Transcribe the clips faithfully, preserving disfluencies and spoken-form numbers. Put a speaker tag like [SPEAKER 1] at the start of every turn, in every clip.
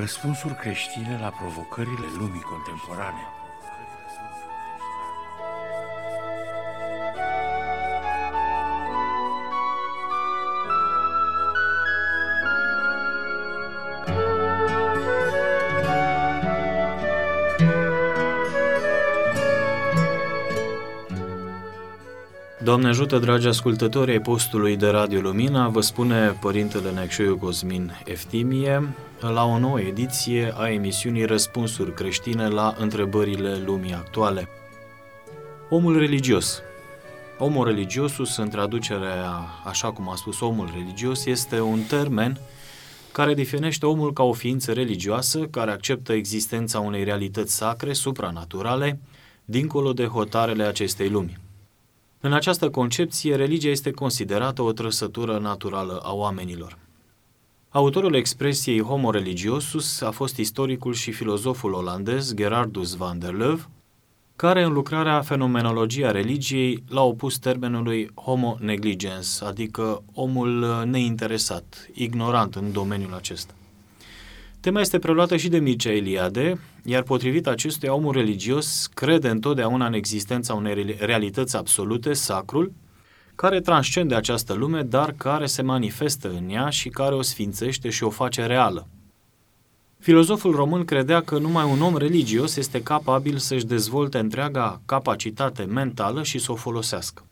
[SPEAKER 1] Răspunsuri creștine la provocările lumii contemporane.
[SPEAKER 2] Doamne ajută, dragi ascultători ai postului de Radio Lumina, vă spune Părintele Neacșoiu Cosmin Eftimie la o nouă ediție a emisiunii Răspunsuri creștine la întrebările lumii actuale. Omul religios. Omul religiosus, în traducerea, așa cum a spus omul religios, este un termen care definește omul ca o ființă religioasă care acceptă existența unei realități sacre, supranaturale, dincolo de hotarele acestei lumi. În această concepție, religia este considerată o trăsătură naturală a oamenilor. Autorul expresiei homo religiosus a fost istoricul și filozoful olandez Gerardus van der Leuve, care în lucrarea Fenomenologia religiei l-a opus termenului homo negligens, adică omul neinteresat, ignorant în domeniul acesta. Tema este preluată și de Mircea Eliade, iar potrivit acestuia, omul religios crede întotdeauna în existența unei realități absolute, sacrul, care transcende această lume, dar care se manifestă în ea și care o sfințește și o face reală. Filozoful român credea că numai un om religios este capabil să-și dezvolte întreaga capacitate mentală și să o folosească.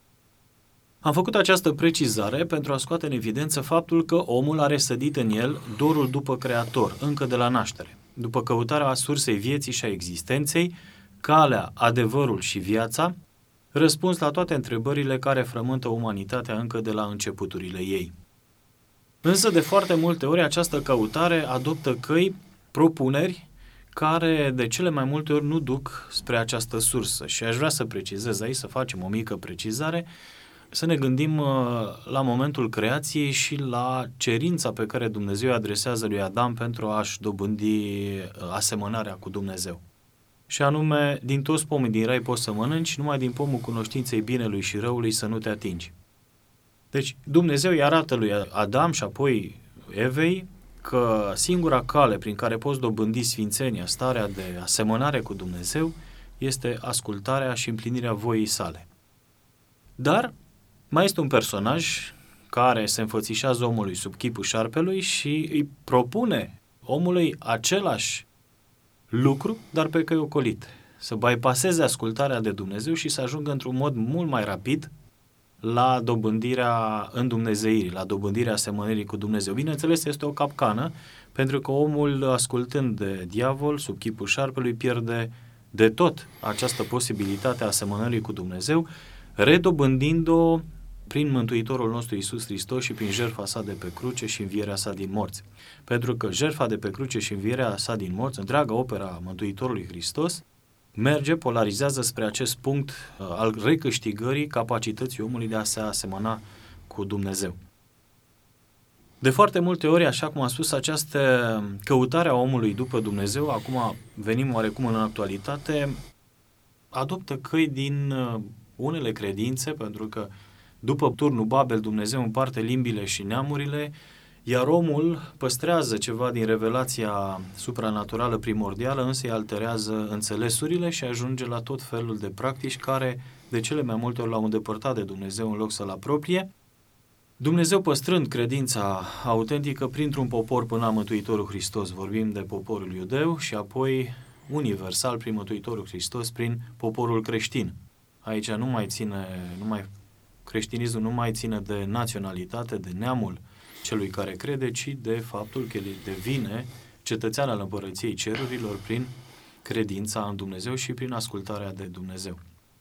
[SPEAKER 2] Am făcut această precizare pentru a scoate în evidență faptul că omul are sădit în el dorul după Creator, încă de la naștere, după căutarea sursei vieții și a existenței, calea, adevărul și viața, răspuns la toate întrebările care frământă umanitatea încă de la începuturile ei. Însă, de foarte multe ori, această căutare adoptă căi, propuneri, care de cele mai multe ori nu duc spre această sursă. Și aș vrea să precizez aici, să facem o mică precizare, să ne gândim la momentul creației și la cerința pe care Dumnezeu adresează lui Adam pentru a-și dobândi asemănarea cu Dumnezeu. Și anume, din toți pomii din rai poți să mănânci, numai din pomul cunoștinței binelui și răului să nu te atingi. Deci Dumnezeu îi arată lui Adam și apoi Evei că singura cale prin care poți dobândi sfințenia, starea de asemănare cu Dumnezeu, este ascultarea și împlinirea voii sale. Dar mai este un personaj care se înfățișează omului sub chipul șarpelui și îi propune omului același lucru, dar pe căi ocolite. Să bypasseze ascultarea de Dumnezeu și să ajungă într-un mod mult mai rapid la dobândirea îndumnezeirii, la dobândirea asemănării cu Dumnezeu. Bineînțeles, este o capcană, pentru că omul, ascultând de diavol, sub chipul șarpelui, pierde de tot această posibilitate a asemănării cu Dumnezeu, redobândind-o prin Mântuitorul nostru Iisus Hristos și prin jertfa sa de pe cruce și învierea sa din morți. Pentru că jertfa de pe cruce și învierea sa din morți, întreaga opera Mântuitorului Hristos, merge, polarizează spre acest punct uh, al recâștigării capacității omului de a se asemăna cu Dumnezeu. De foarte multe ori, așa cum am spus, această căutare a omului după Dumnezeu, acum venim oarecum în actualitate, adoptă căi din uh, unele credințe, pentru că după turnul Babel, Dumnezeu împarte limbile și neamurile, iar omul păstrează ceva din revelația supranaturală primordială, însă îi alterează înțelesurile și ajunge la tot felul de practici care de cele mai multe ori l-au îndepărtat de Dumnezeu în loc să-L apropie. Dumnezeu păstrând credința autentică printr-un popor până la Mântuitorul Hristos, vorbim de poporul iudeu și apoi universal prin Mântuitorul Hristos, prin poporul creștin. Aici nu mai ține, nu mai, creștinismul nu mai ține de naționalitate, de neamul celui care crede, ci de faptul că el devine cetățean al Împărăției Cerurilor prin credința în Dumnezeu și prin ascultarea de Dumnezeu.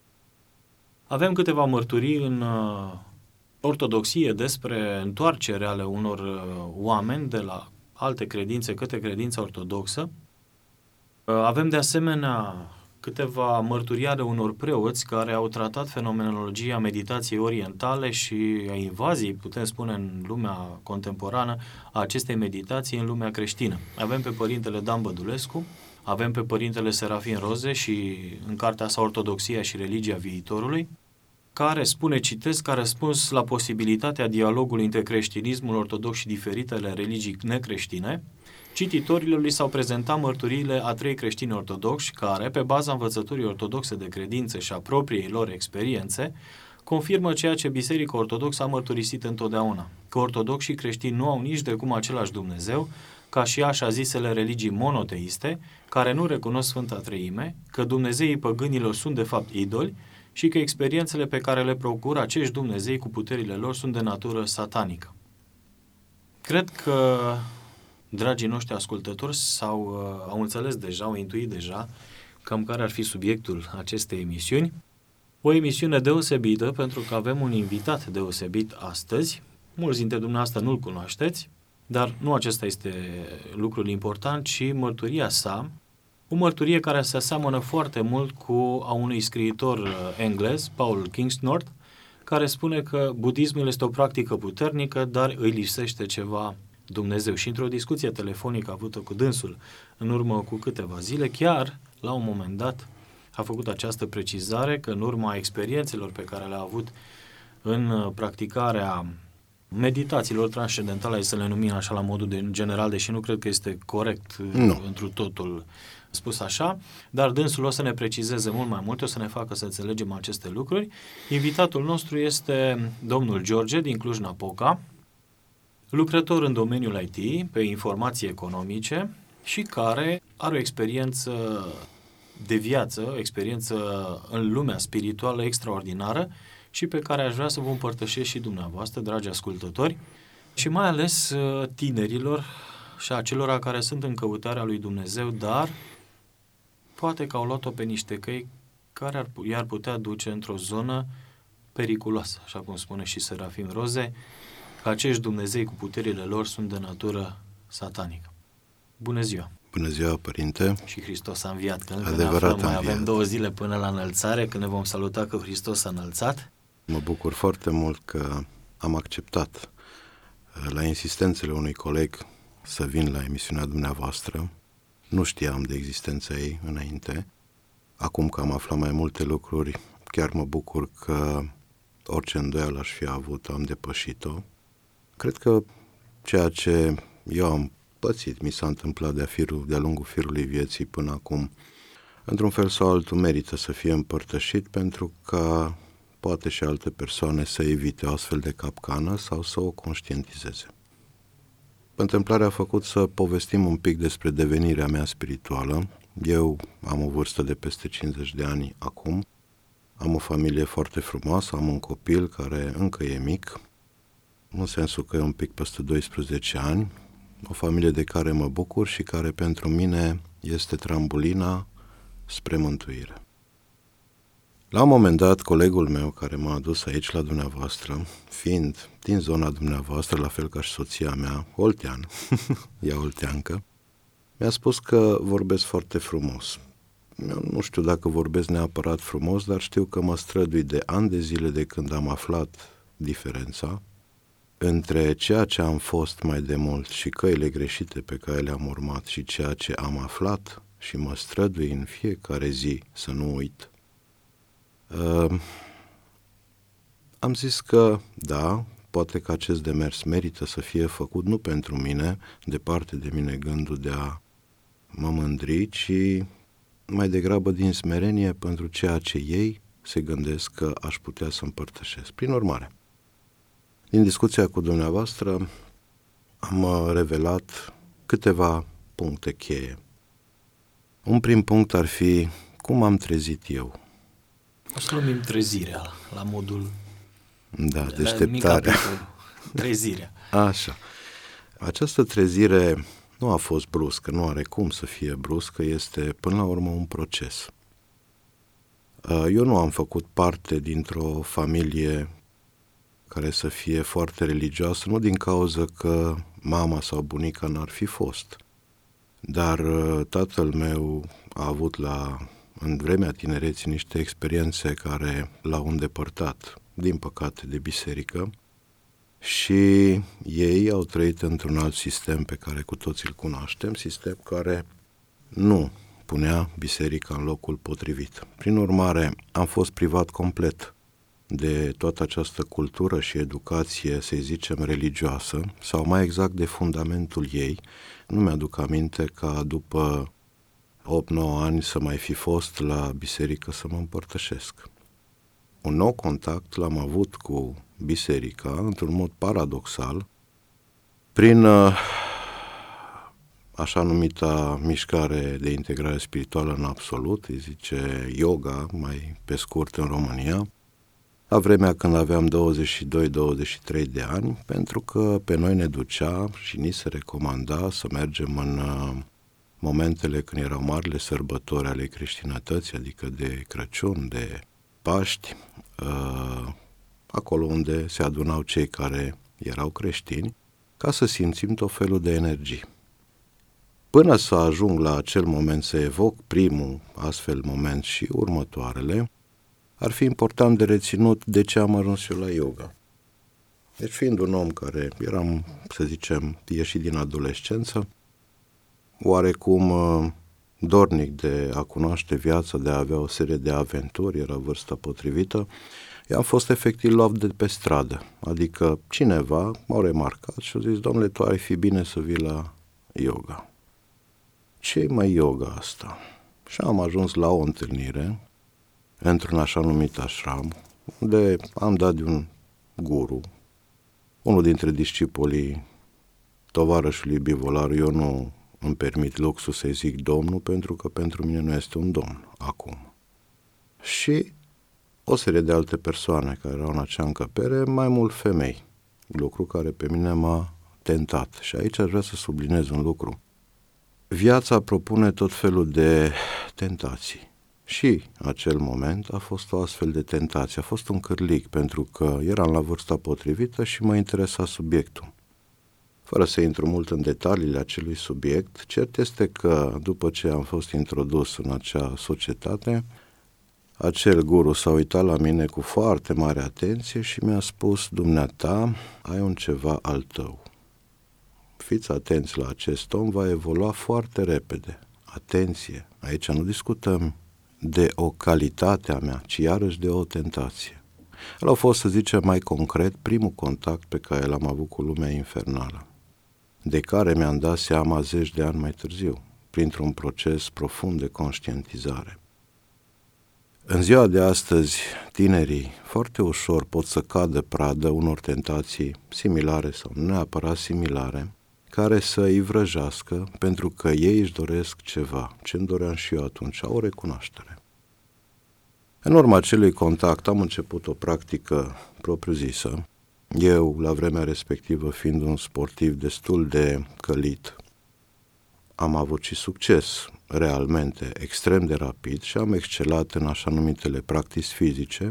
[SPEAKER 2] Avem câteva mărturii în uh, ortodoxie despre întoarcerea ale unor uh, oameni de la alte credințe către credința ortodoxă. Uh, avem de asemenea câteva mărturii ale unor preoți care au tratat fenomenologia meditației orientale și a invaziei, putem spune, în lumea contemporană a acestei meditații în lumea creștină. Avem pe părintele Dan Bădulescu, avem pe părintele Serafin Roze și în cartea sa Ortodoxia și religia viitorului, care spune, citesc, că a răspuns la posibilitatea dialogului între creștinismul ortodox și diferitele religii necreștine, Cititorilor li s-au prezentat mărturiile a trei creștini ortodoxi care, pe baza învățăturii ortodoxe de credință și a propriei lor experiențe, confirmă ceea ce Biserica Ortodoxă a mărturisit întotdeauna, că ortodoxii creștini nu au nici de cum același Dumnezeu, ca și așa zisele religii monoteiste, care nu recunosc Sfânta Treime, că Dumnezeii păgânilor sunt de fapt idoli și că experiențele pe care le procură acești Dumnezei cu puterile lor sunt de natură satanică. Cred că dragii noștri ascultători s-au, uh, au înțeles deja, au intuit deja cam care ar fi subiectul acestei emisiuni. O emisiune deosebită pentru că avem un invitat deosebit astăzi. Mulți dintre dumneavoastră nu-l cunoașteți, dar nu acesta este lucrul important, ci mărturia sa, o mărturie care se aseamănă foarte mult cu a unui scriitor englez, Paul Kingsnorth, care spune că budismul este o practică puternică, dar îi lipsește ceva Dumnezeu. Și într-o discuție telefonică avută cu dânsul în urmă cu câteva zile, chiar la un moment dat a făcut această precizare că în urma experiențelor pe care le-a avut în practicarea meditațiilor transcendentale, să le numim așa la modul de general, deși nu cred că este corect
[SPEAKER 3] nu.
[SPEAKER 2] întru totul spus așa, dar dânsul o să ne precizeze mult mai mult, o să ne facă să înțelegem aceste lucruri. Invitatul nostru este domnul George din Cluj-Napoca, lucrător în domeniul I T, pe informații economice și care are o experiență de viață, o experiență în lumea spirituală extraordinară și pe care aș vrea să vă împărtășesc și dumneavoastră, dragi ascultători, și mai ales tinerilor și acelora care sunt în căutarea lui Dumnezeu, dar poate că au luat-o pe niște căi care ar, i-ar putea duce într-o zonă periculoasă, așa cum spune și Serafim Roze, că acești Dumnezei cu puterile lor sunt de natură satanică. Bună ziua!
[SPEAKER 3] Bună ziua, Părinte!
[SPEAKER 2] Și Hristos a înviat, că încă
[SPEAKER 3] Adevărat,
[SPEAKER 2] ne aflăm, mai
[SPEAKER 3] înviat.
[SPEAKER 2] avem două zile până la înălțare, când ne vom saluta că Hristos a înălțat.
[SPEAKER 3] Mă bucur foarte mult că am acceptat la insistențele unui coleg să vin la emisiunea dumneavoastră. Nu știam de existența ei înainte. Acum că am aflat mai multe lucruri, chiar mă bucur că orice îndoială aș fi avut, am depășit-o. Cred că ceea ce eu am pățit, mi s-a întâmplat de-a, firul, de-a lungul firului vieții până acum, într-un fel sau altul merită să fie împărtășit pentru că poate și alte persoane să evite o astfel de capcană sau să o conștientizeze. Întâmplarea a făcut să povestim un pic despre devenirea mea spirituală. Eu am o vârstă de peste cincizeci de ani acum, am o familie foarte frumoasă, am un copil care încă e mic, în sensul că e un pic peste doisprezece ani, o familie de care mă bucur și care pentru mine este trambulina spre mântuire. La un moment dat, colegul meu care m-a adus aici la dumneavoastră, fiind din zona dumneavoastră, la fel ca și soția mea, oltean, ea olteancă, mi-a spus că vorbesc foarte frumos. Eu nu știu dacă vorbesc neapărat frumos, dar știu că mă strădui de ani de zile de când am aflat diferența între ceea ce am fost mai de mult și căile greșite pe care le-am urmat și ceea ce am aflat și mă strădui în fiecare zi să nu uit. Uh, am zis că, da, poate că acest demers merită să fie făcut nu pentru mine, departe de mine gândul de a mă mândri, ci mai degrabă din smerenie pentru ceea ce ei se gândesc că aș putea să împărtășesc. Prin urmare, din discuția cu dumneavoastră am revelat câteva puncte cheie. Un prim punct ar fi cum am trezit eu.
[SPEAKER 2] O să numim trezirea la modul...
[SPEAKER 3] Da, deșteptarea.
[SPEAKER 2] Trezirea.
[SPEAKER 3] Așa. Această trezire nu a fost bruscă, nu are cum să fie bruscă, este până la urmă un proces. Eu nu am făcut parte dintr-o familie care să fie foarte religioasă, nu din cauza că mama sau bunica n-ar fi fost, dar tatăl meu a avut la, în vremea tinereții niște experiențe care l-au îndepărtat, din păcate, de biserică și ei au trăit într-un alt sistem pe care cu toții îl cunoaștem, sistem care nu punea biserica în locul potrivit. Prin urmare, am fost privat complet de toată această cultură și educație, să zicem, religioasă, sau mai exact de fundamentul ei. Nu mi-aduc aminte ca după opt nouă ani să mai fi fost la biserică să mă împărtășesc. Un nou contact l-am avut cu biserica, într-un mod paradoxal, prin așa numita mișcare de integrare spirituală în absolut, îi zice yoga, mai pe scurt în România, la vremea când aveam douăzeci și doi douăzeci și trei de ani, pentru că pe noi ne ducea și ni se recomanda să mergem în momentele când erau marile sărbători ale creștinătății, adică de Crăciun, de Paști, acolo unde se adunau cei care erau creștini, ca să simțim tot felul de energii. Până să ajung la acel moment să evoc primul astfel moment și următoarele, ar fi important de reținut de ce am ajuns eu la yoga. Deci fiind un om care eram, să zicem, ieșit din adolescență, oarecum dornic de a cunoaște viața, de a avea o serie de aventuri, era vârsta potrivită, i-am fost efectiv luat de pe stradă, adică cineva m-a remarcat și a zis: domnule, tu ai fi bine să vii la yoga. Ce-i mai yoga asta? Și am ajuns la o întâlnire într-un așa numit ashram, unde am dat de un guru, unul dintre discipolii tovarășului Bivolaru. Eu nu îmi permit luxul să-i zic domnul, pentru că pentru mine nu este un domn acum. Și o serie de alte persoane care erau în acea încăpere, mai mult femei, lucru care pe mine m-a tentat. Și aici aș vrea să subliniez un lucru. Viața propune tot felul de tentații. Și acel moment a fost o astfel de tentație, a fost un cârlig, pentru că eram la vârsta potrivită și mă interesa subiectul. Fără să intru mult în detaliile acelui subiect, cert este că după ce am fost introdus în acea societate, acel guru s-a uitat la mine cu foarte mare atenție și mi-a spus: dumneata, ai un ceva al tău. Fiți atenți la acest om, va evolua foarte repede. Atenție, aici nu discutăm de o calitate a mea, ci iarăși de o tentație. El a fost, să zicem mai concret, primul contact pe care l-am avut cu lumea infernală, de care mi-am dat seama zeci de ani mai târziu, printr-un proces profund de conștientizare. În ziua de astăzi, tinerii foarte ușor pot să cadă pradă unor tentații similare sau nu neapărat similare, care să îi vrăjească, pentru că ei își doresc ceva, ce-mi doream și eu atunci, o recunoaștere. În urma acelui contact am început o practică propriu-zisă. Eu, la vremea respectivă, fiind un sportiv destul de călit, am avut și succes, realmente, extrem de rapid și am excelat în așa numitele practici fizice,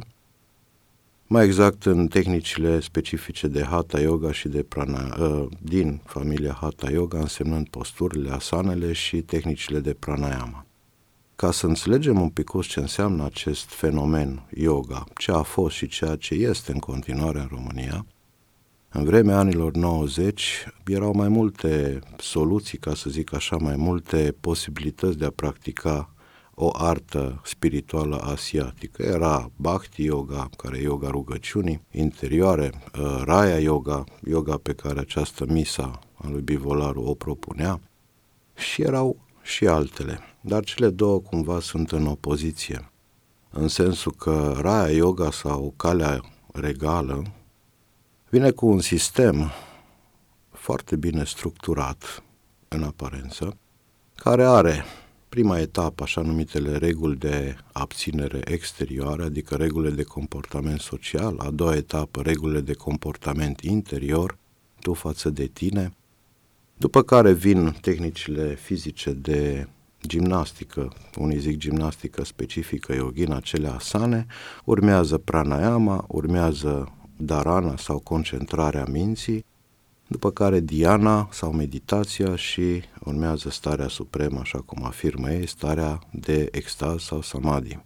[SPEAKER 3] mai exact în tehnicile specifice de Hatha Yoga și de Pranayama, din familia Hatha Yoga, însemnând posturile, asanele și tehnicile de Pranayama. Ca să înțelegem un pic ce înseamnă acest fenomen yoga, ce a fost și ceea ce este în continuare în România, în vremea anilor nouăzeci erau mai multe soluții, ca să zic așa, mai multe posibilități de a practica o artă spirituală asiatică. Era Bhakti Yoga, care e yoga rugăciunii interioare, Raya Yoga, yoga pe care această misa a lui Bivolaru o propunea, și erau și altele. Dar cele două cumva sunt în opoziție, în sensul că Raya Yoga sau calea regală vine cu un sistem foarte bine structurat în aparență, care are prima etapă, așa numitele reguli de abținere exterioară, adică regulile de comportament social, a doua etapă, regulile de comportament interior, tu față de tine, după care vin tehnicile fizice de gimnastică, unii zic gimnastică specifică yogin, acele asane, urmează pranayama, urmează dharana sau concentrarea minții, după care dhyana sau meditația și urmează starea supremă, așa cum afirmă ei, starea de extaz sau samadhi.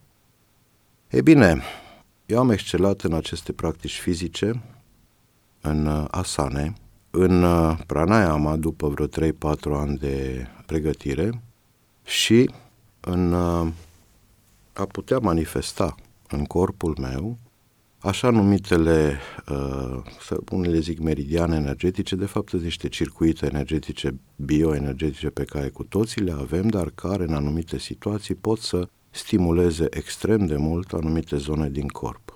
[SPEAKER 3] Ei bine, eu am excelat în aceste practici fizice, în asane, în pranayama după vreo trei patru ani de pregătire și în a putea manifesta în corpul meu așa numitele, uh, unele zic meridiane energetice, de fapt sunt niște circuite energetice, bioenergetice pe care cu toții le avem, dar care în anumite situații pot să stimuleze extrem de mult anumite zone din corp.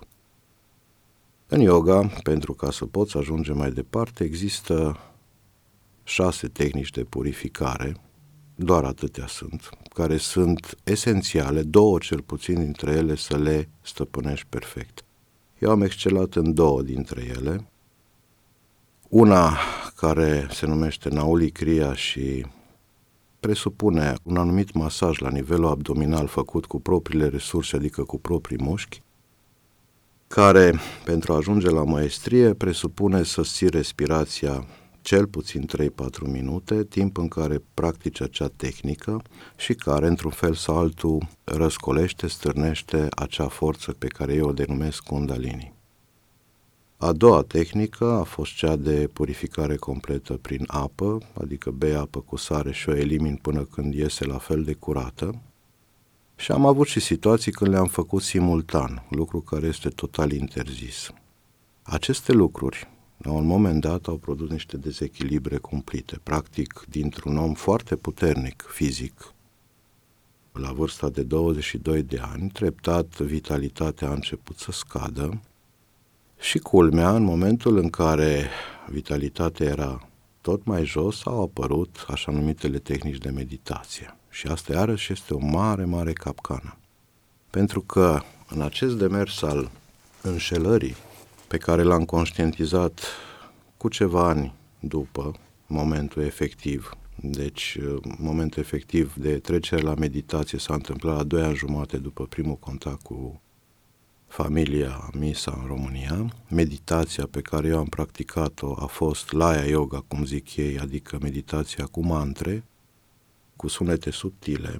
[SPEAKER 3] În yoga, pentru ca să poți ajunge mai departe, există șase tehnici de purificare, doar atâtea sunt, care sunt esențiale, două cel puțin dintre ele să le stăpânești perfect. Eu am excelat în două dintre ele, una care se numește Nauli Kriya și presupune un anumit masaj la nivelul abdominal făcut cu propriile resurse, adică cu proprii mușchi, care, pentru a ajunge la maestrie, presupune să ții respirația cel puțin trei-patru minute, timp în care practici acea tehnică și care, într-un fel sau altul, răscolește, stârnește acea forță pe care eu o denumesc Kundalini. A doua tehnică a fost cea de purificare completă prin apă, adică bei apă cu sare și o elimini până când iese la fel de curată. Și am avut și situații când le-am făcut simultan, lucru care este total interzis. Aceste lucruri, la un moment dat, au produs niște dezechilibre cumplite. Practic, dintr-un om foarte puternic fizic, la vârsta de douăzeci și doi de ani, treptat vitalitatea a început să scadă și culmea, în momentul în care vitalitatea era tot mai jos, au apărut așa numitele tehnici de meditație. Și asta iarăși este o mare, mare capcană. Pentru că în acest demers al înșelării, pe care l-am conștientizat cu ceva ani după momentul efectiv, deci momentul efectiv de trecere la meditație s-a întâmplat la doi ani jumate după primul contact cu familia Misa în România. Meditația pe care eu am practicat-o a fost Laya Yoga, cum zic ei, adică meditația cu mantre, cu sunete subtile.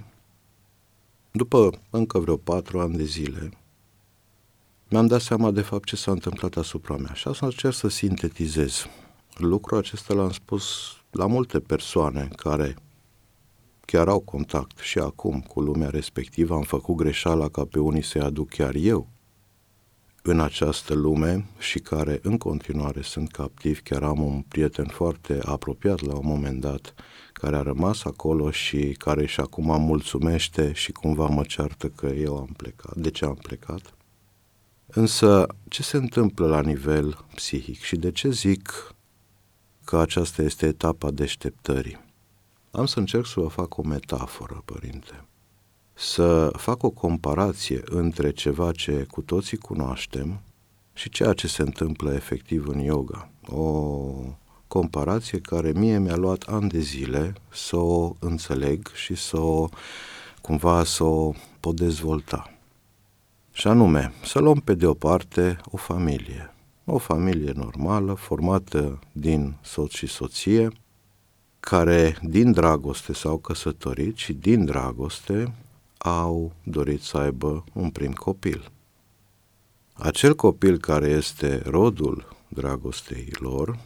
[SPEAKER 3] După încă vreo patru ani de zile, mi-am dat seama de fapt ce s-a întâmplat asupra mea și asta încerc să sintetizez. Lucrul acesta l-am spus la multe persoane care chiar au contact și acum cu lumea respectivă. Am făcut greșeala ca pe unii să-i aduc chiar eu în această lume și care în continuare sunt captivi. Chiar am un prieten foarte apropiat la un moment dat care a rămas acolo și care și acum mulțumește și cumva mă ceartă că eu am plecat. De ce am plecat? Însă, ce se întâmplă la nivel psihic și de ce zic că aceasta este etapa deșteptării? Am să încerc să vă fac o metaforă, părinte. Să fac o comparație între ceva ce cu toții cunoaștem și ceea ce se întâmplă efectiv în yoga. O comparație care mie mi-a luat ani de zile să o înțeleg și să o, cumva, să o pot dezvolta. Și anume, să luăm pe de o parte o familie, o familie normală, formată din soț și soție, care din dragoste s-au căsătorit și din dragoste au dorit să aibă un prim copil. Acel copil care este rodul dragostei lor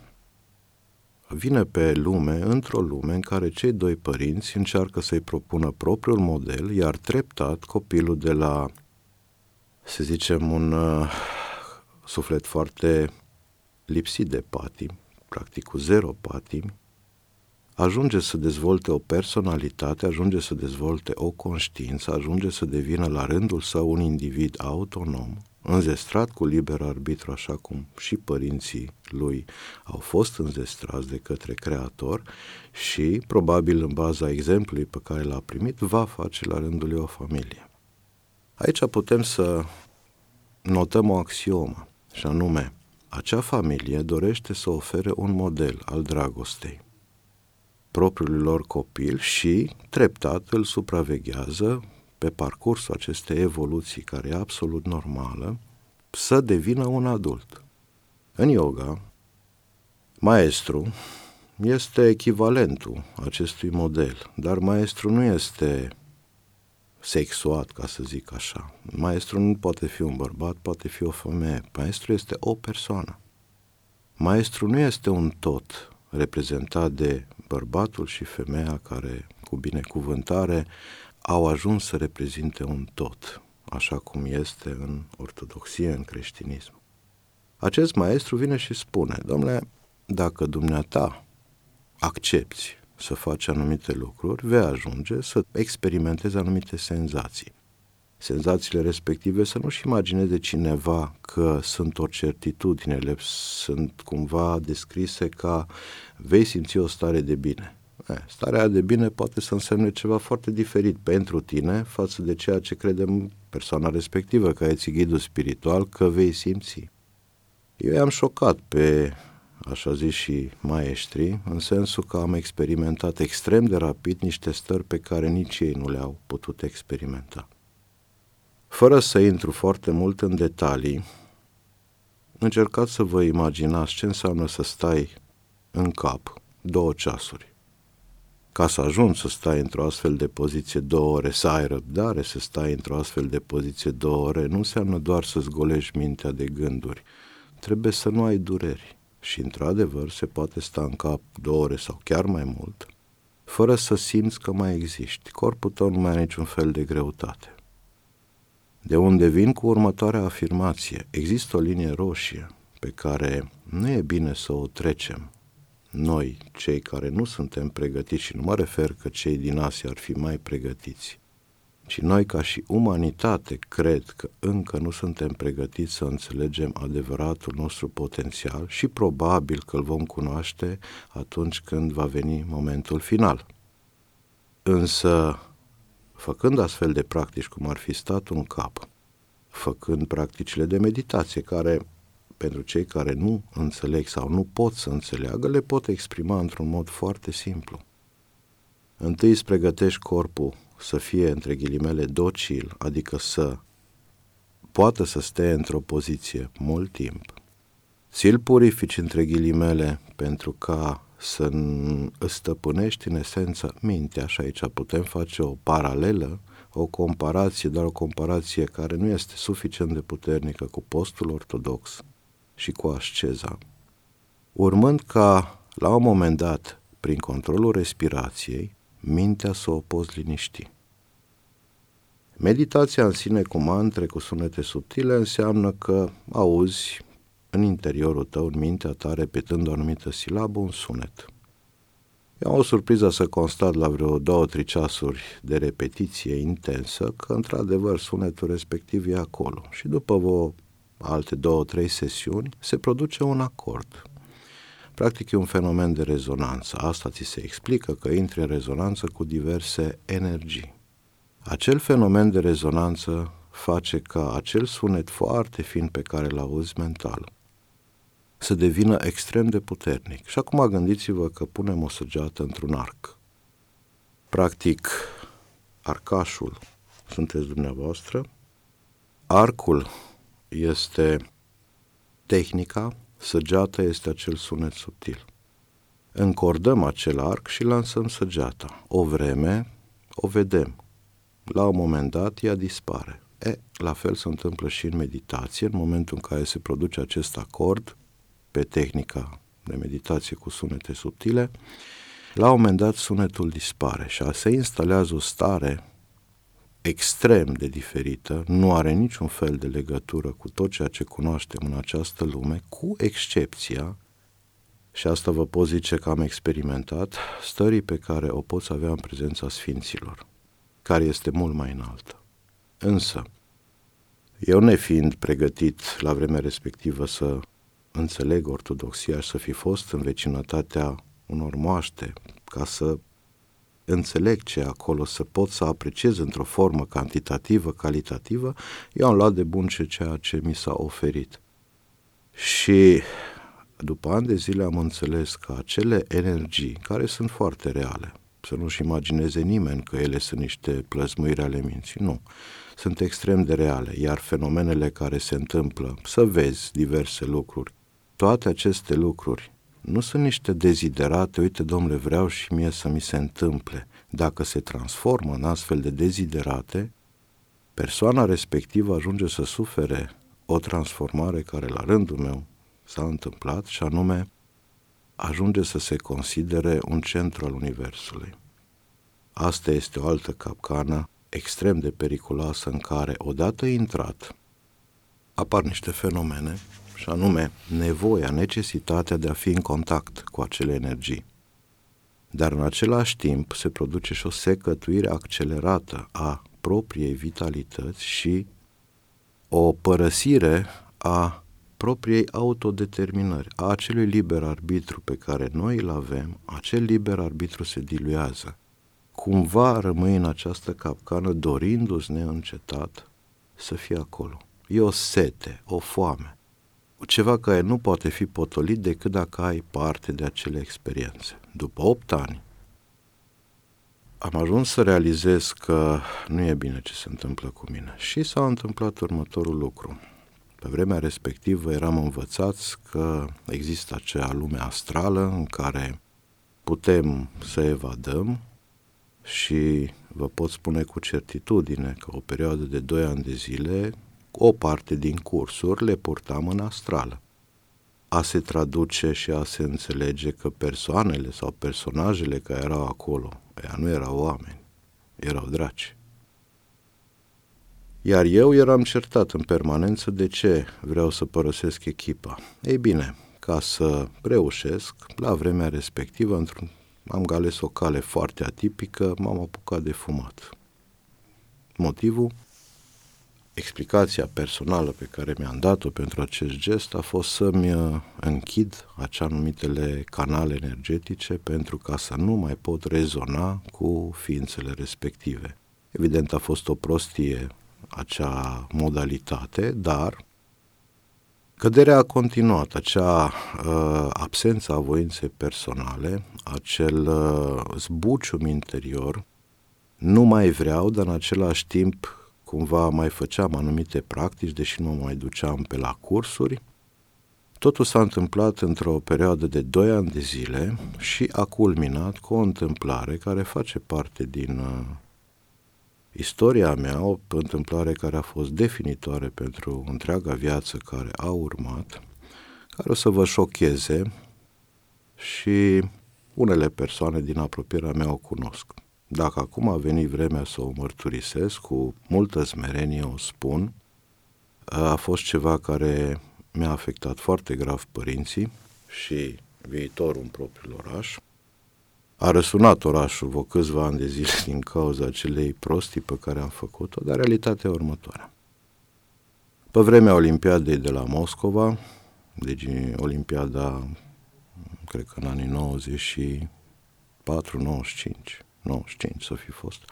[SPEAKER 3] vine pe lume, într-o lume în care cei doi părinți încearcă să-i propună propriul model, iar treptat copilul de la, să zicem, un uh, suflet foarte lipsit de patimi, practic cu zero patimi, ajunge să dezvolte o personalitate, ajunge să dezvolte o conștiință, ajunge să devină la rândul său un individ autonom, înzestrat cu liber arbitru, așa cum și părinții lui au fost înzestrați de către Creator și, probabil în baza exemplului pe care l-a primit, va face la rândul lui o familie. Aici putem să notăm o axiomă, și anume, acea familie dorește să ofere un model al dragostei propriului lor copil și treptat îl supraveghează pe parcursul acestei evoluții, care e absolut normală, să devină un adult. În yoga, maestru este echivalentul acestui model, dar maestru nu este sexuat, ca să zic așa. Maestru nu poate fi un bărbat, poate fi o femeie. Maestru este o persoană. Maestru nu este un tot reprezentat de bărbatul și femeia care, cu binecuvântare, au ajuns să reprezinte un tot, așa cum este în ortodoxie, în creștinism. acest maestru vine și spune, dom'le, dacă dumneata accepți să faci anumite lucruri, vei ajunge să experimentezi anumite senzații. Senzațiile respective să nu-și imagineze cineva că sunt o certitudine, ele sunt cumva descrise ca vei simți o stare de bine. E, starea de bine poate să însemne ceva foarte diferit pentru tine față de ceea ce crede persoana respectivă, care ți ghidul spiritual, că vei simți. Eu i-am șocat pe, așa zis, și maestri, în sensul că am experimentat extrem de rapid niște stări pe care nici ei nu le-au putut experimenta. Fără să intru foarte mult în detalii, încercați să vă imaginați ce înseamnă să stai în cap două ceasuri. Ca să ajungi să stai într-o astfel de poziție două ore, să ai răbdare să stai într-o astfel de poziție două ore, nu înseamnă doar să-ți golești mintea de gânduri. Trebuie să nu ai dureri. Și, într-adevăr, se poate sta în cap două ore sau chiar mai mult, fără să simți că mai existi. Corpul tău nu mai are niciun fel de greutate. De unde vin cu următoarea afirmație. Există o linie roșie pe care nu e bine să o trecem. Noi, cei care nu suntem pregătiți, și nu mă refer că cei din Asia ar fi mai pregătiți, ci noi ca și umanitate cred că încă nu suntem pregătiți să înțelegem adevăratul nostru potențial și probabil că îl vom cunoaște atunci când va veni momentul final. Însă, făcând astfel de practici, cum ar fi statul în cap, făcând practicile de meditație, care, pentru cei care nu înțeleg sau nu pot să înțeleagă, le pot exprima într-un mod foarte simplu. Întâi îți pregătești corpul să fie, între ghilimele, docil, adică să poată să stea într-o poziție mult timp. Ți-l purifici, între ghilimele, pentru ca să îți stăpânești în esență mintea, și aici putem face o paralelă, o comparație, dar o comparație care nu este suficient de puternică cu postul ortodox și cu asceza, urmând ca, la un moment dat, prin controlul respirației, mintea să o poți liniști. Meditația în sine cu mantre, cu sunete subtile, înseamnă că auzi în interiorul tău, în mintea ta, repetând o anumită silabă, un sunet. E o surpriză să constat la vreo două, trei ceasuri de repetiție intensă că, într-adevăr, sunetul respectiv e acolo și după vreo alte două, trei sesiuni se produce un acord. Practic e un fenomen de rezonanță. Asta ți se explică că intri în rezonanță cu diverse energii. Acel fenomen de rezonanță face ca acel sunet foarte fin pe care îl auzi mental să devină extrem de puternic. Și acum gândiți-vă că punem o săgeată într-un arc. Practic, arcașul sunteți dumneavoastră, arcul este tehnica, săgeata este acel sunet subtil. Încordăm acel arc și lansăm săgeata. O vreme o vedem. La un moment dat ea dispare. E, la fel se întâmplă și în meditație, în momentul în care se produce acest acord pe tehnica de meditație cu sunete subtile, la un moment dat sunetul dispare și se instalează o stare extrem de diferită, nu are niciun fel de legătură cu tot ceea ce cunoaștem în această lume, cu excepția, și asta vă pot zice că am experimentat, stării pe care o poți avea în prezența sfinților, care este mult mai înaltă. Însă, eu nefiind pregătit la vremea respectivă să înțeleg ortodoxia și să fi fost în vecinătatea unor moaște, ca să înțeleg ce e acolo, să pot să apreciez într-o formă cantitativă, calitativă, eu am luat de bun ce ceea ce mi s-a oferit. Și după ani de zile am înțeles că acele energii, care sunt foarte reale, să nu-și imagineze nimeni că ele sunt niște plăzmuiri ale minții, nu, sunt extrem de reale, iar fenomenele care se întâmplă, să vezi diverse lucruri, toate aceste lucruri nu sunt niște deziderate, uite, domnule, vreau și mie să mi se întâmple. Dacă se transformă în astfel de deziderate, persoana respectivă ajunge să sufere o transformare care la rândul meu s-a întâmplat și anume ajunge să se considere un centru al universului. Asta este o altă capcană extrem de periculoasă în care, odată intrat, apar niște fenomene și anume nevoia, necesitatea de a fi în contact cu acele energii. Dar în același timp se produce și o secătuire accelerată a propriei vitalități și o părăsire a propriei autodeterminări, a acelui liber arbitru pe care noi îl avem. Acel liber arbitru se diluează. Cumva rămâi în această capcană dorindu-ți neîncetat să fie acolo. E o sete, o foame, ceva care nu poate fi potolit decât dacă ai parte de acele experiențe. După opt ani am ajuns să realizez că nu e bine ce se întâmplă cu mine și s-a întâmplat următorul lucru. Pe vremea respectivă eram învățați că există acea lume astrală în care putem să evadăm și vă pot spune cu certitudine că o perioadă de doi ani de zile, o parte din cursuri le purtam în astrală. A se traduce și a se înțelege că persoanele sau personajele care erau acolo, ea nu erau oameni, erau draci. Iar eu eram certat în permanență de ce vreau să părăsesc echipa. Ei bine, ca să reușesc, la vremea respectivă, într-un, am ales o cale foarte atipică, m-am apucat de fumat. Motivul? Explicația personală pe care mi-am dat-o pentru acest gest a fost să-mi închid acea numitele canale energetice pentru ca să nu mai pot rezona cu ființele respective. Evident, a fost o prostie acea modalitate, dar căderea a continuat, acea uh, absență a voinței personale, acel uh, zbucium interior, nu mai vreau, dar în același timp cumva mai făceam anumite practici, deși nu mă mai duceam pe la cursuri. Totul s-a întâmplat într-o perioadă de doi ani de zile și a culminat cu o întâmplare care face parte din uh, istoria mea, o întâmplare care a fost definitoare pentru întreaga viață care a urmat, care o să vă șocheze și unele persoane din apropierea mea o cunosc. Dacă acum a venit vremea să o mărturisesc, cu multă smerenie o spun, a fost ceva care mi-a afectat foarte grav părinții și viitorul în propriul oraș. A răsunat orașul vreo câțiva ani de zile din cauza acelei prostii pe care am făcut-o, dar realitatea e următoarea. Pe vremea Olimpiadei de la Moscova, deci Olimpiada, cred că în anii nouăzeci și patru nouăzeci și cinci, nouăzeci și cinci să fi fost,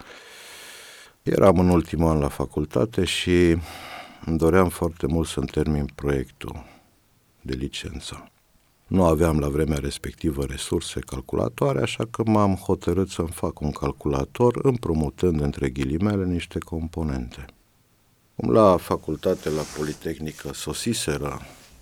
[SPEAKER 3] eram în ultimul an la facultate și îmi doream foarte mult să-mi termin proiectul de licență. Nu aveam la vremea respectivă resurse calculatoare, așa că m-am hotărât să-mi fac un calculator împrumutând între ghilimele niște componente. La facultate, la Politehnică, sosiseră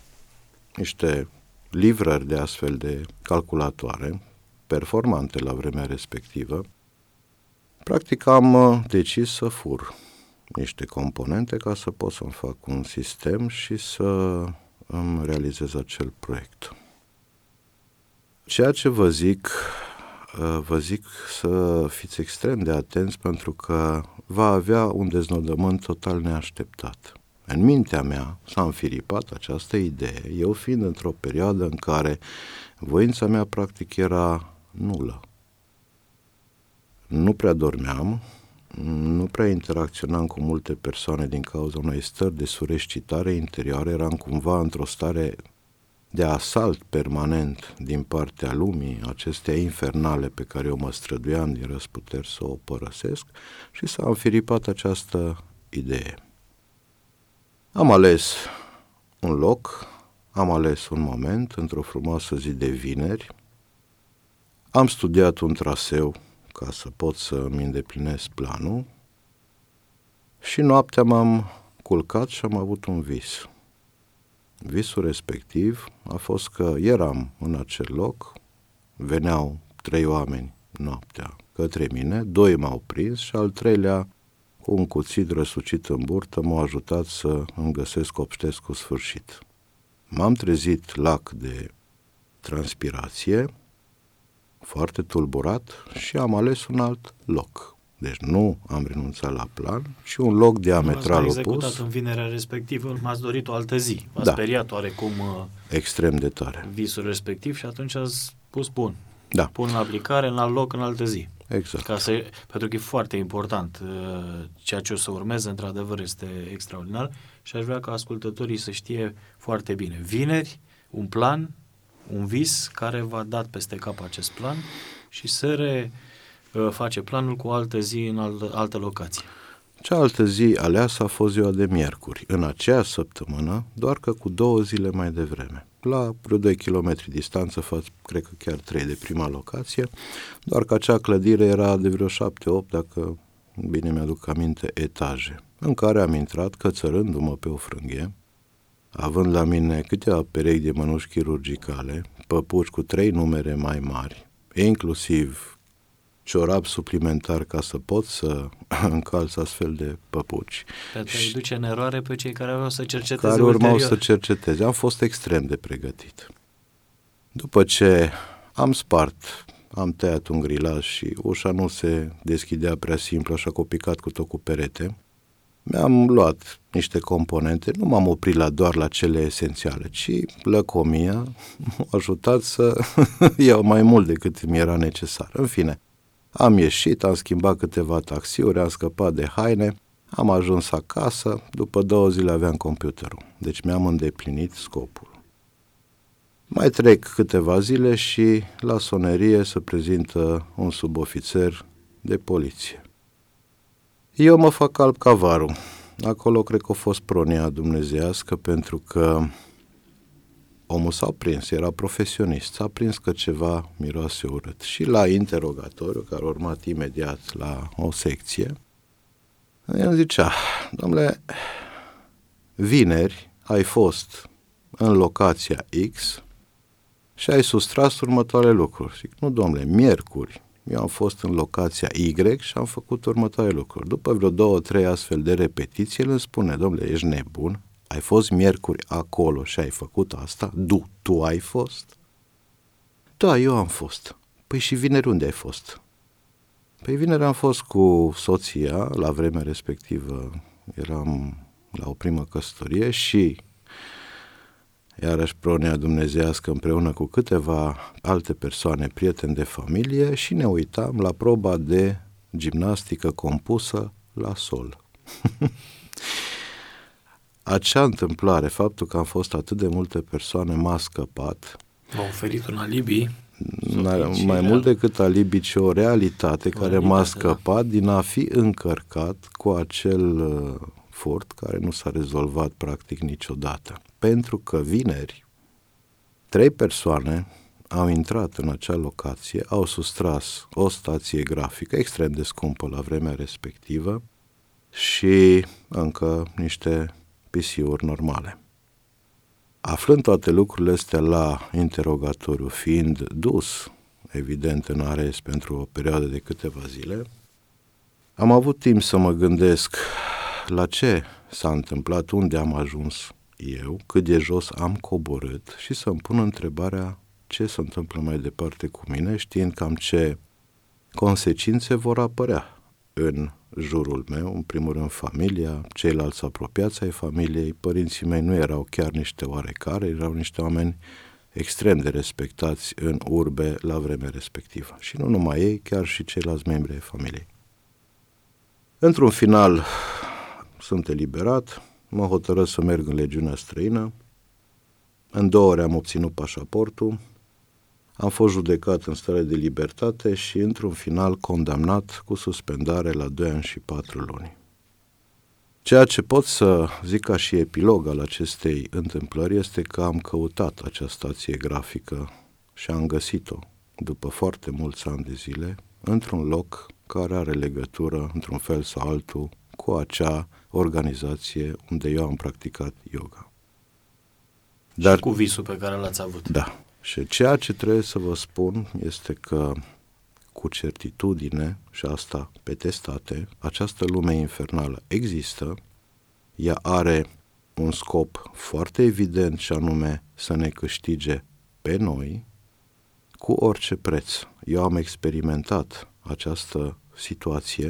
[SPEAKER 3] niște livrări de astfel de calculatoare, performante la vremea respectivă. Practic am decis să fur niște componente ca să pot să-mi fac un sistem și să îmi realizez acel proiect. Ceea ce vă zic, vă zic să fiți extrem de atenți pentru că va avea un deznodământ total neașteptat. În mintea mea s-a înfiripat această idee, eu fiind într-o perioadă în care voința mea practic era nulă. Nu prea dormeam, nu prea interacționam cu multe persoane din cauza unei stări de surescitare interioară, eram cumva într-o stare de asalt permanent din partea lumii, acestea infernale pe care eu mă străduiam din răzputeri să o părăsesc și s-a înfiripat această idee. Am ales un loc, am ales un moment, într-o frumoasă zi de vineri, am studiat un traseu ca să pot să-mi îndeplinesc planul și noaptea m-am culcat și am avut un vis. Visul respectiv a fost că eram în acel loc, veneau trei oameni noaptea către mine, doi m-au prins și al treilea, cu un cuțit răsucit în burtă, m-a ajutat să îmi găsesc obștescul sfârșit. M-am trezit lac de transpirație, foarte tulburat și am ales un alt loc. Deci nu am renunțat la plan, ci un loc diametral opus.
[SPEAKER 2] Nu l-ați executat în vinerea respectivă, m-ați dorit o altă zi. V-ați
[SPEAKER 3] Da.
[SPEAKER 2] speriat oarecum
[SPEAKER 3] Extrem de tare.
[SPEAKER 2] visul respectiv și atunci ați spus bun.
[SPEAKER 3] Da,
[SPEAKER 2] Pun în aplicare în alt loc, în altă zi.
[SPEAKER 3] exact.
[SPEAKER 2] Ca să, pentru că e foarte important. Ceea ce o să urmeze, într-adevăr, este extraordinar și aș vrea ca ascultătorii să știe foarte bine. Vineri, un plan, un vis care v-a dat peste cap acest plan și se re, face planul cu o altă zi în altă, altă locație.
[SPEAKER 3] Cealaltă zi aleasă a fost ziua de miercuri, în aceeași săptămână, doar că cu două zile mai devreme. La vreo doi kilometri distanță, față, cred că chiar trei de prima locație, doar că acea clădire era de vreo șapte opt, dacă bine mi-aduc aminte, etaje, în care am intrat cățărându-mă pe o frânghie, având la mine câteva perechi de mănuși chirurgicale, păpuci cu trei numere mai mari, inclusiv ciorap suplimentar ca să pot să încalț astfel de păpuci.
[SPEAKER 2] Pentru a-i duce în eroare pe cei care aveau să cerceteze
[SPEAKER 3] Care urmau
[SPEAKER 2] ulterior.
[SPEAKER 3] să cerceteze. Am fost extrem de pregătit. După ce am spart, am tăiat un grilaj și ușa nu se deschidea prea simplu, așa că o picat cu tot cu perete, mi-am luat niște componente, nu m-am oprit la doar la cele esențiale, ci lăcomia m-a ajutat să iau mai mult decât mi era necesar. În fine, am ieșit, am schimbat câteva taxiuri, am scăpat de haine, am ajuns acasă, după două zile aveam computerul, deci mi-am îndeplinit scopul. Mai trec câteva zile și la sonerie se prezintă un subofițer de poliție. Eu mă fac alb ca varul. Acolo cred că a fost pronia dumnezeiască, pentru că omul s-a prins, era profesionist, s-a prins că ceva miroase urât. Și la interogatoriu, care a urmat imediat la o secție, el zicea: domnule, vineri ai fost în locația X și ai sustras următoarele lucruri. Zic: nu, domnule, miercuri eu am fost în locația Y și am făcut următoarele lucruri. După vreo două, trei astfel de repetiții, el îmi spune: domnule, ești nebun? Ai fost miercuri acolo și ai făcut asta? Du, tu ai fost? Da, eu am fost. Păi și vineri unde ai fost? Păi vineri am fost cu soția, la vremea respectivă eram la o primă căsătorie și iarăși pronea dumnezeiască împreună cu câteva alte persoane, prieteni de familie, și ne uitam la proba de gimnastică compusă la sol. Acea întâmplare, faptul că am fost atât de multe persoane, m-a scăpat.
[SPEAKER 2] V-a oferit un alibi.
[SPEAKER 3] Mai mult decât alibi, ci o realitate
[SPEAKER 2] o
[SPEAKER 3] care
[SPEAKER 2] realitate,
[SPEAKER 3] m-a scăpat da. din a fi încărcat cu acel uh, furt care nu s-a rezolvat practic niciodată. Pentru că vineri, trei persoane au intrat în acea locație, au sustras o stație grafică extrem de scumpă la vremea respectivă și încă niște P C-uri normale. Aflând toate lucrurile astea la interogatoriu, fiind dus, evident, în arest pentru o perioadă de câteva zile, am avut timp să mă gândesc la ce s-a întâmplat, unde am ajuns eu, cât de jos am coborât și să-mi pun întrebarea ce se întâmplă mai departe cu mine, știind cam ce consecințe vor apărea în jurul meu, în primul rând familia, ceilalți apropiați ai familiei. Părinții mei nu erau chiar niște oarecare, erau niște oameni extrem de respectați în urbe la vremea respectivă. Și nu numai ei, chiar și ceilalți membri ai familiei. Într-un final sunt eliberat, mă hotărăsc să merg în legiunea străină, în două ore am obținut pașaportul, am fost judecat în stare de libertate și, într-un final, condamnat cu suspendare la doi ani și patru luni. Ceea ce pot să zic ca și epilog al acestei întâmplări este că am căutat acea stație grafică și am găsit-o, după foarte mulți ani de zile, într-un loc care are legătură, într-un fel sau altul, cu acea organizație unde eu am practicat yoga.
[SPEAKER 2] Dar, și cu visul pe care l-ați avut.
[SPEAKER 3] Da. Și ceea ce trebuie să vă spun este că, cu certitudine, și asta pe testate, această lume infernală există, ea are un scop foarte evident și anume să ne câștige pe noi cu orice preț. Eu am experimentat această situație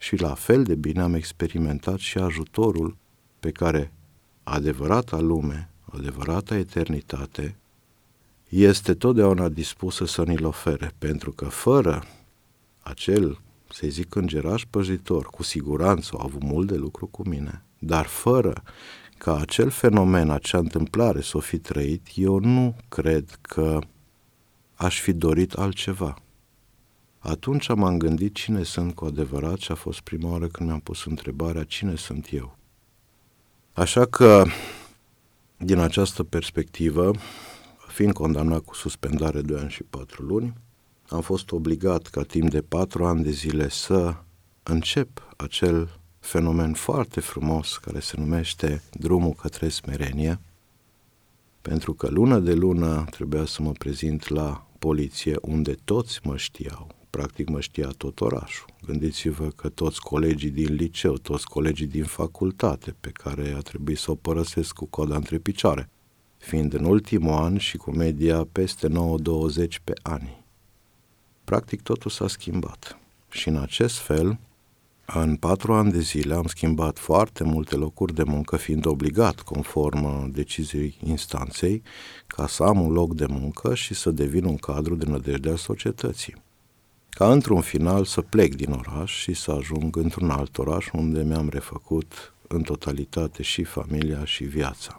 [SPEAKER 3] și la fel de bine am experimentat și ajutorul pe care adevărata lume, adevărata eternitate, este totdeauna dispusă să ni-l ofere, pentru că fără acel, să zic, îngeraș păzitor, cu siguranță au avut mult de lucru cu mine, dar fără ca acel fenomen, acea întâmplare să o fi trăit, eu nu cred că aș fi dorit altceva. Atunci m-am gândit cine sunt cu adevărat și a fost prima oară când mi-am pus întrebarea cine sunt eu. Așa că, din această perspectivă, fiind condamnat cu suspendare doi ani și patru luni, am fost obligat ca timp de patru ani de zile să încep acel fenomen foarte frumos care se numește drumul către smerenie, pentru că lună de lună trebuia să mă prezint la poliție unde toți mă știau, practic mă știa tot orașul. Gândiți-vă că toți colegii din liceu, toți colegii din facultate pe care a trebuit să o părăsesc cu coada între picioare, fiind în ultimul an și cu media peste nouă douăzeci pe ani. Practic totul s-a schimbat și în acest fel, în patru ani de zile am schimbat foarte multe locuri de muncă, fiind obligat, conform deciziei instanței, ca să am un loc de muncă și să devin un cadru de nădejde al societății. Ca într-un final să plec din oraș și să ajung într-un alt oraș unde mi-am refăcut în totalitate și familia și viața.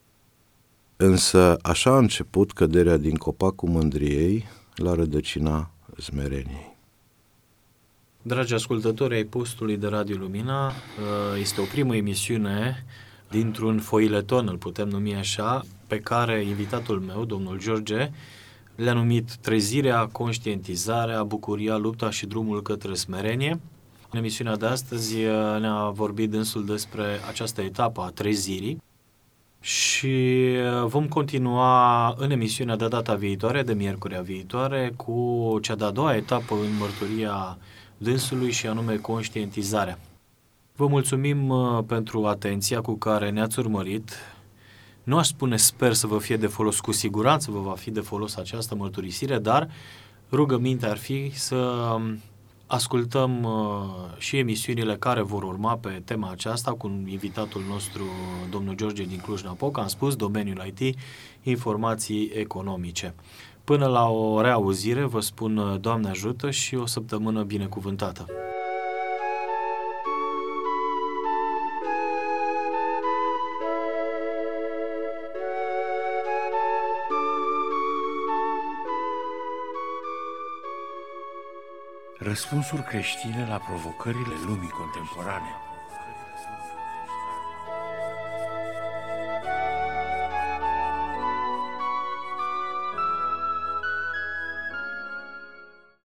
[SPEAKER 3] Însă așa a început căderea din copacul mândriei la rădăcina smereniei.
[SPEAKER 2] Dragi ascultători ai postului de Radio Lumina, este o primă emisiune dintr-un foileton, îl putem numi așa, pe care invitatul meu, domnul George, le-a numit Trezirea, Conștientizarea, Bucuria, Lupta și Drumul către Smerenie. În emisiunea de astăzi ne-a vorbit dânsul despre această etapă a trezirii și vom continua în emisiunea de data viitoare, de miercurea viitoare, cu cea de-a doua etapă în mărturia dânsului și anume conștientizarea. Vă mulțumim pentru atenția cu care ne-ați urmărit. Nu aș spune sper să vă fie de folos, cu siguranță vă va fi de folos această mărturisire, dar rugămintea ar fi să ascultăm și emisiunile care vor urma pe tema aceasta cu invitatul nostru, domnul George din Cluj-Napoca, am spus, domeniul I T, informații economice. Până la o reauzire, vă spun Doamne ajută și o săptămână binecuvântată!
[SPEAKER 1] Răspunsuri creștine la provocările lumii contemporane.